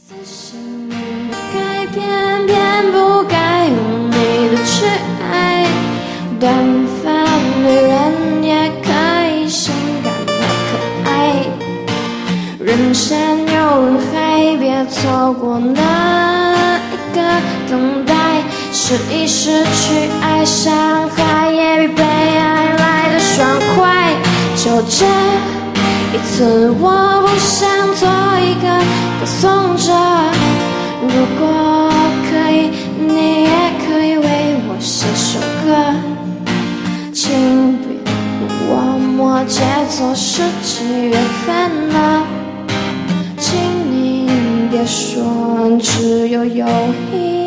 死性不改变，便不该用力的去爱。短发女人也可以性感的可爱。人山又人海，别错过那一个等待。试一试去爱，伤害也比被爱来的爽快。就这一次，我不想做一个歌颂者。如果可以，你也可以为我写首歌。请别问我摩羯座是几月份呢？请你别说只有友谊。